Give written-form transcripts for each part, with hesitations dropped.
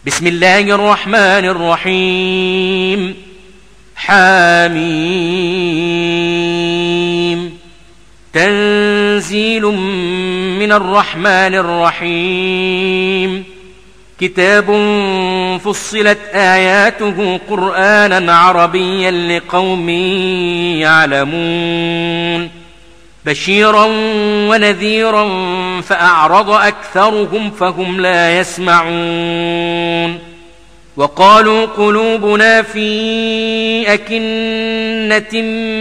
بسم الله الرحمن الرحيم. حميم. تنزيل من الرحمن الرحيم. كتاب فصلت آياته قرآنا عربيا لقوم يعلمون، بشيرا ونذيرا فأعرض أكثرهم فهم لا يسمعون. وقالوا قلوبنا في أكنة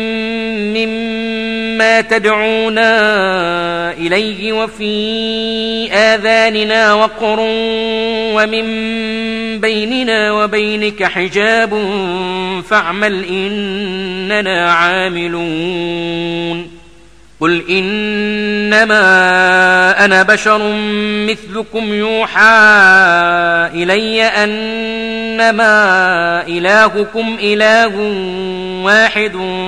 مما تدعونا إليه وفي آذاننا وقر ومن بيننا وبينك حجاب فاعمل إننا عاملون. قل إنما أنا بشر مثلكم يوحى إلي أنما إلهكم إله واحد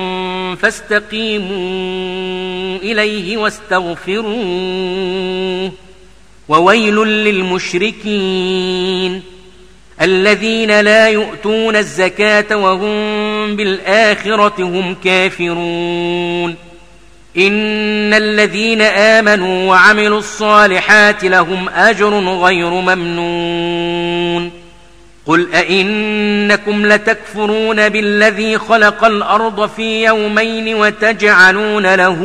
فاستقيموا إليه واستغفروه. وويل للمشركين الذين لا يؤتون الزكاة وهم بالآخرة هم كافرون. إن الذين آمنوا وعملوا الصالحات لهم أجر غير ممنون. قل أئنكم لتكفرون بالذي خلق الأرض في يومين وتجعلون له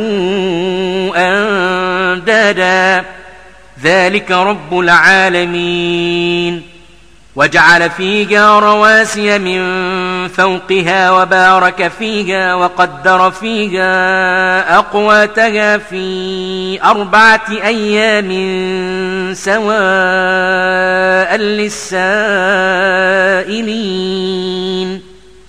أندادا ذلك رب العالمين. وجعل فيها رواسي من فوقها وبارك فيها وقدر فيها أقواتها في 4 أيام سواء للسائلين.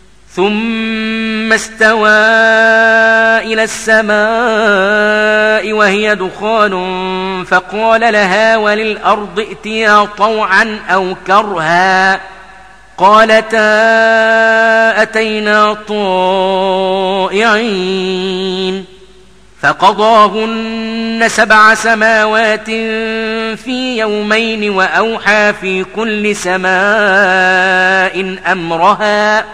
ثم استوى إلى السماء وهي دخان فقال لها وللأرض ائتيا طوعا أو كرها قالتا أتينا طائعين. فقضاهن 7 سماوات في يومين وأوحى في كل سماء أمرها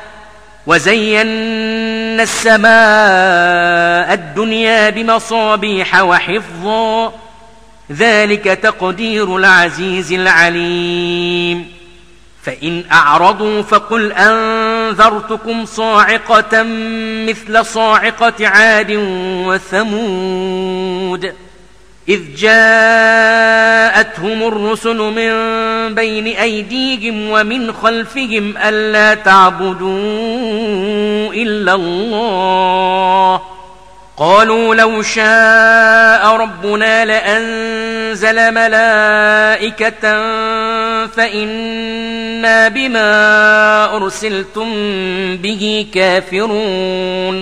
وزينا السماء الدنيا بمصابيح وحفظا ذلك تقدير العزيز العليم. فإن أعرضوا فقل أنذرتكم صاعقة مثل صاعقة عاد وثمود إذ جاءتهم الرسل من بين أيديهم ومن خلفهم ألا تعبدوا إلا الله قالوا لو شاء ربنا لأنزل ملائكة فإنا بما أرسلتم به كافرون.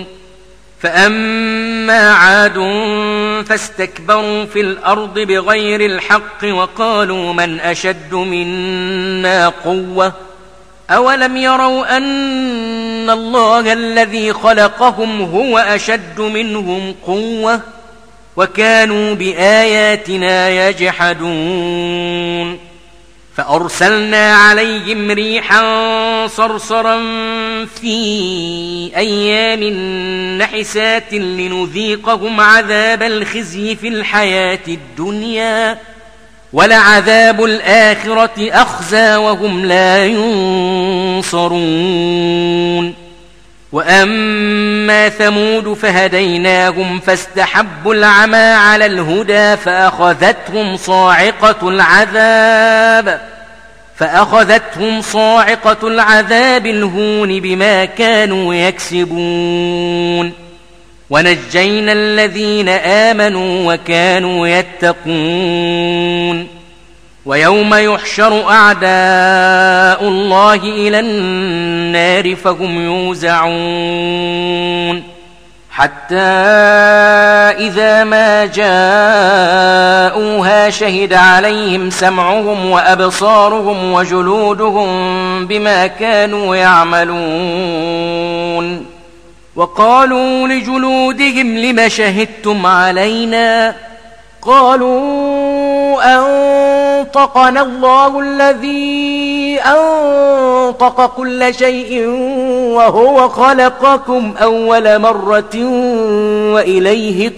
فأما عاد فاستكبروا في الأرض بغير الحق وقالوا من أشد منا قوة أولم يروا أن الله الذي خلقهم هو أشد منهم قوة وكانوا بآياتنا يجحدون. فأرسلنا عليهم ريحا صرصرا في أيام نحسات لنذيقهم عذاب الخزي في الحياة الدنيا ولعذاب الآخرة أخزى وهم لا ينصرون. وأما ثمود فهديناهم فاستحبوا العمى على الهدى فأخذتهم صاعقة العذاب الهون بما كانوا يكسبون. ونجينا الذين آمنوا وكانوا يتقون. ويوم يحشر أعداء الله إلى النار فهم يوزعون حتى إذا ما جاءوها شهد عليهم سمعهم وأبصارهم وجلودهم بما كانوا يعملون. وقالوا لجلودهم لم شهدتم علينا قالوا أنطقنا الله الذي أنطق كل شيء وهو خلقكم أول مرة وإليه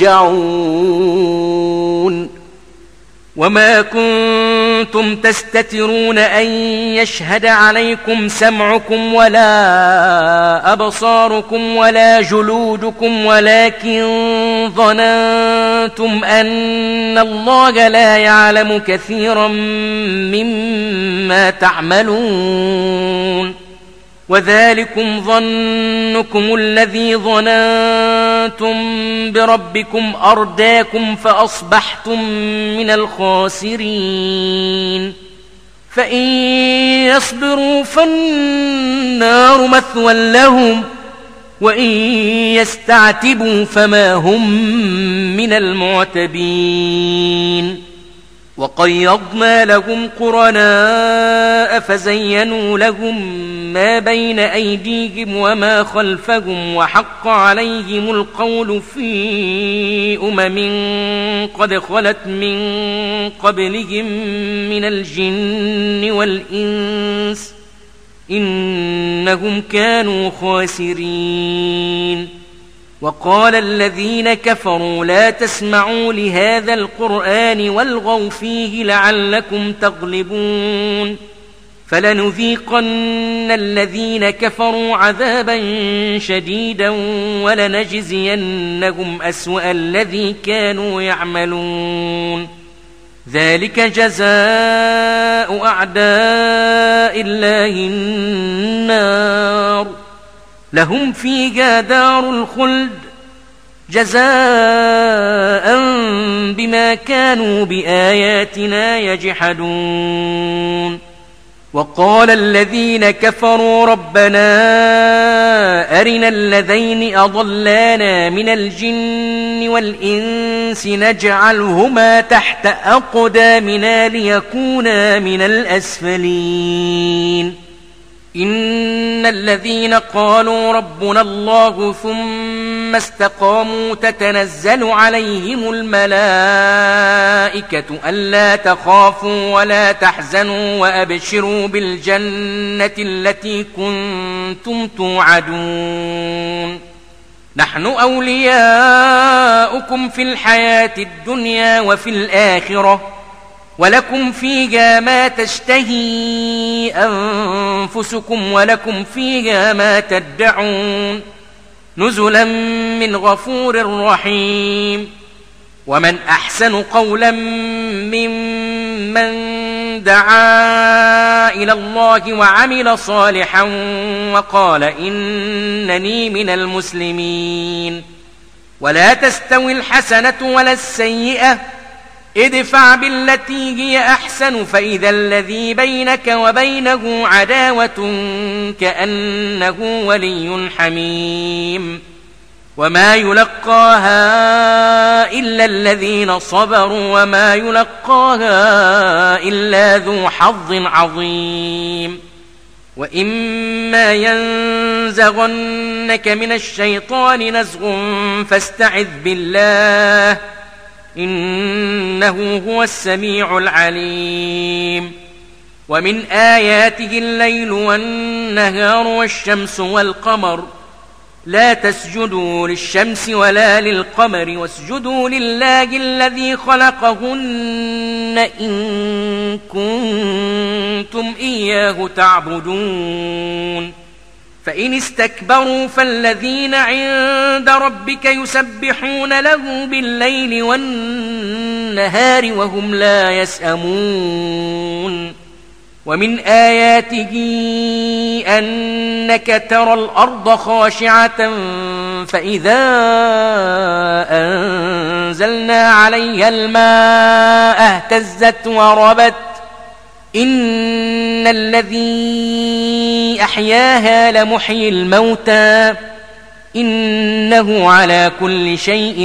ترجعون وما كنتم تستترون أن يشهد عليكم سمعكم ولا أبصاركم ولا جلودكم ولكن ظننتم أن الله لا يعلم كثيرا مما تعملون وذلكم ظنكم الذي ظننتم بربكم أرداكم فأصبحتم من الخاسرين فإن يصبروا فالنار مثوى لهم وإن يستعتبوا فما هم من المعتبين وقيضنا لهم قرناء فزينوا لهم ما بين أيديهم وما خلفهم وحق عليهم القول في قد خلت من قبلهم من الجن والإنس إنهم كانوا خاسرين وقال الذين كفروا لا تسمعوا لهذا القرآن والغوا فيه لعلكم تغلبون فلنذيقن الذين كفروا عذابا شديدا ولنجزينهم أسوأ الذي كانوا يعملون ذلك جزاء أعداء الله النار لهم فيها دار الخلد جزاء بما كانوا بآياتنا يجحدون وقال الذين كفروا ربنا أرنا الذين أضلانا من الجن والإنس نجعلهما تحت أقدامنا ليكونا من الأسفلين إن الذين قالوا ربنا الله ثم استقاموا تتنزل عليهم الملائكة ألا تخافوا ولا تحزنوا وأبشروا بالجنة التي كنتم توعدون نحن أولياؤكم في الحياة الدنيا وفي الآخرة ولكم فيها ما تشتهي أنفسكم ولكم فيها ما تدعون نزلا من غفور رحيم ومن أحسن قولا ممن دعا إلى الله وعمل صالحا وقال إنني من المسلمين ولا تستوي الحسنة ولا السيئة ادفع بالتي هي أحسن فإذا الذي بينك وبينه عداوة كأنه ولي حميم وما يلقاها إلا الذين صبروا وما يلقاها إلا ذو حظ عظيم وإما ينزغنك من الشيطان نزغ فاستعذ بالله إنه هو السميع العليم ومن آياته الليل والنهار والشمس والقمر لا تسجدوا للشمس ولا للقمر واسجدوا لله الذي خلقهن إن كنتم إياه تعبدون فإن استكبروا فالذين عند ربك يسبحون له بالليل والنهار وهم لا يسأمون ومن آياته أنك ترى الأرض خاشعة فإذا أنزلنا عليها الماء اهتزت وربت إن الذي أحياها لمحيي الموتى إنه على كل شيء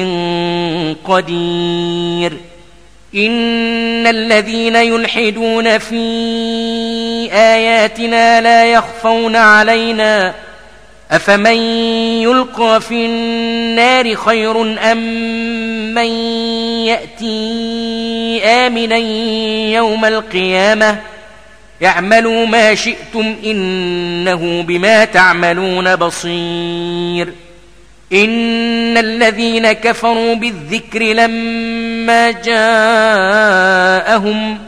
قدير إن الذين يلحدون في آياتنا لا يخفون علينا أفمن يلقى في النار خير أم من يأتي آمنا يوم القيامة اعملوا ما شئتم إنه بما تعملون بصير إن الذين كفروا بالذكر لما جاءهم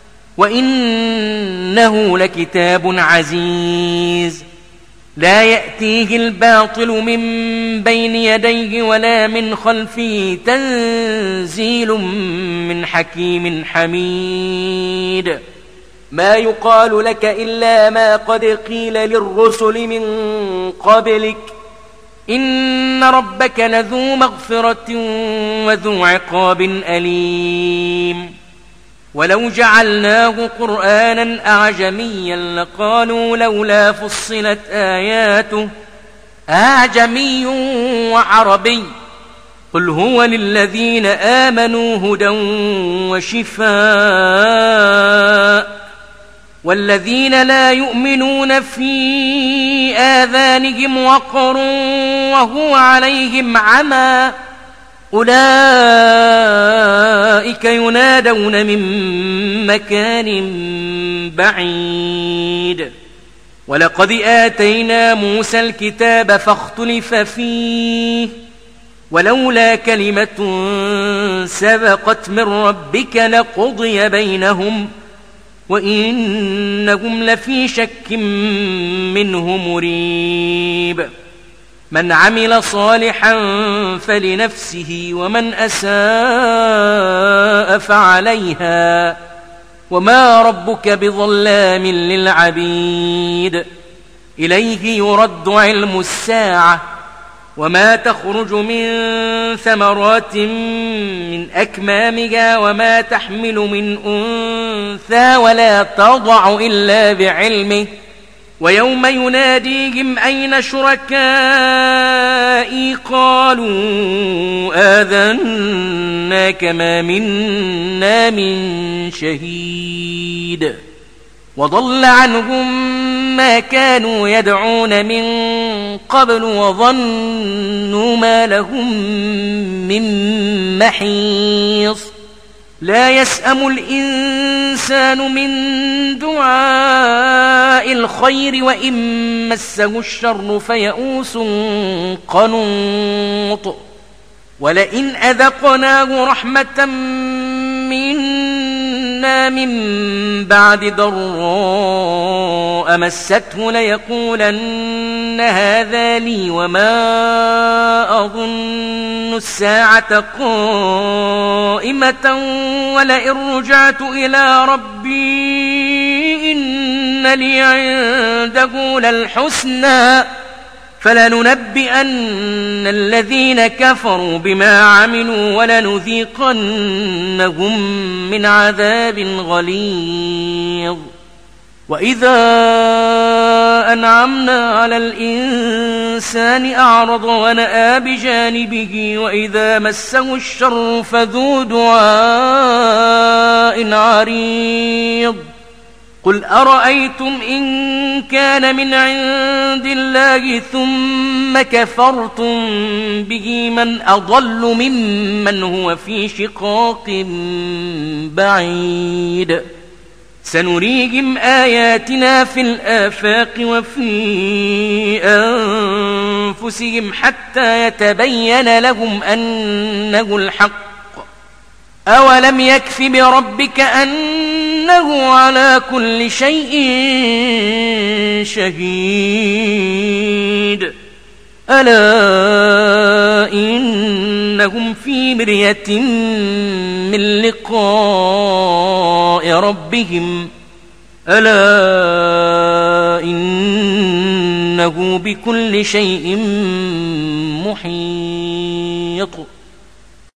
وإنه لكتاب عزيز لا يأتيه الباطل من بين يديه ولا من خلفه تنزيل من حكيم حميد ما يقال لك إلا ما قد قيل للرسل من قبلك إن ربك لذو مغفرة وذو عقاب أليم ولو جعلناه قرآنا أعجميا لقالوا لولا فصلت آياته أعجمي وعربي قل هو للذين آمنوا هدى وشفاء والذين لا يؤمنون في آذانهم وقر وهو عليهم عمى أولئك ينادون من مكان بعيد ولقد آتينا موسى الكتاب فاختلف فيه ولولا كلمة سبقت من ربك لقضي بينهم وإنهم لفي شك منه مريب من عمل صالحا فلنفسه ومن أساء فعليها وما ربك بظلام للعبيد إليه يرد علم الساعة وما تخرج من ثمرات من أكمامها وما تحمل من أنثى ولا تضع إلا بعلمه ويوم يناديهم أين شركائي قالوا آذناك ما منا من شهيد وضل عنهم ما كانوا يدعون من قبل وظنوا ما لهم من محيص لا يسأم الإنسان من دعاء الخير وإن مسه الشر فيئوس قنوط ولئن أذقناه رحمة منا من بعد ضراء مسته ليقولن هذا لي وما أظن الساعة قائمة ولئن رجعت إلى ربي إن لي عنده للحسنى فلننبئن الذين كفروا بما عملوا ولنذيقنهم من عذاب غليظ وإذا أنعمنا على الإنسان أعرض ونأى بجانبه وإذا مسه الشر فذو دعاء عريض قل أرأيتم إن كان من عند الله ثم كفرتم به من أضل ممن هو في شقاق بعيد سنريهم آياتنا في الآفاق وفي أنفسهم حتى يتبين لهم أنه الحق أولم يكف بربك أنه على كل شيء شهيد ألا إنهم في مرية من لقاء ربهم ألا إنه بكل شيء محيط